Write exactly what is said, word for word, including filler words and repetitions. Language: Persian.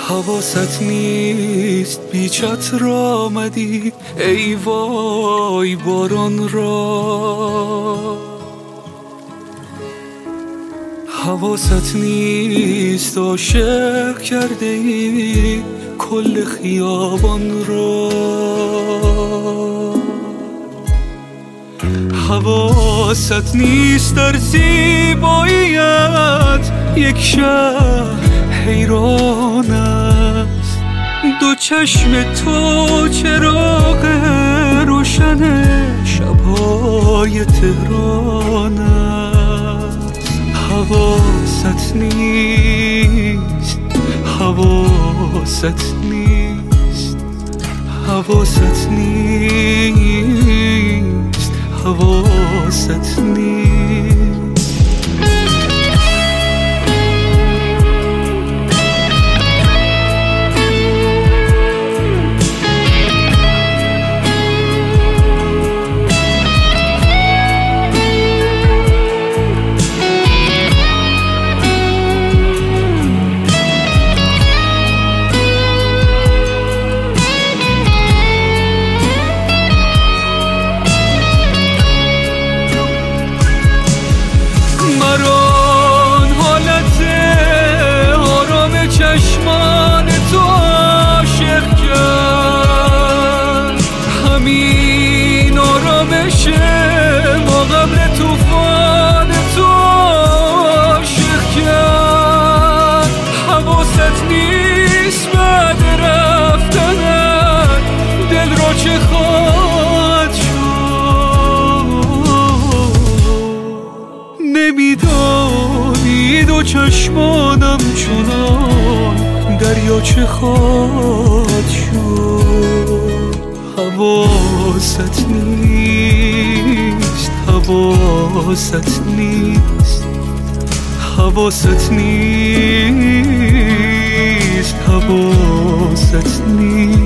حواست نیست بیچت را آمدی ای وای باران را. حواست نیست عاشق کرده ای کل خیابان را. حواست نیست در زیباییت یک شهر حیران است. دو چشم تو چراغ روشن شبهای تهران است. حواست نیست، حواست نیست، حواست نیست، حواست نیست. چشمان تو عاشق کرد، همین آرامش ما قبل طوفان تو عاشق کرد. حواست نیست بعد رفتنت دل را چه خواهد شد. نمیدانی دو چشمانم چنان دریا چه خواهد شد. حواست نیست، حواست نیست، حواست نیست، حواست نیست.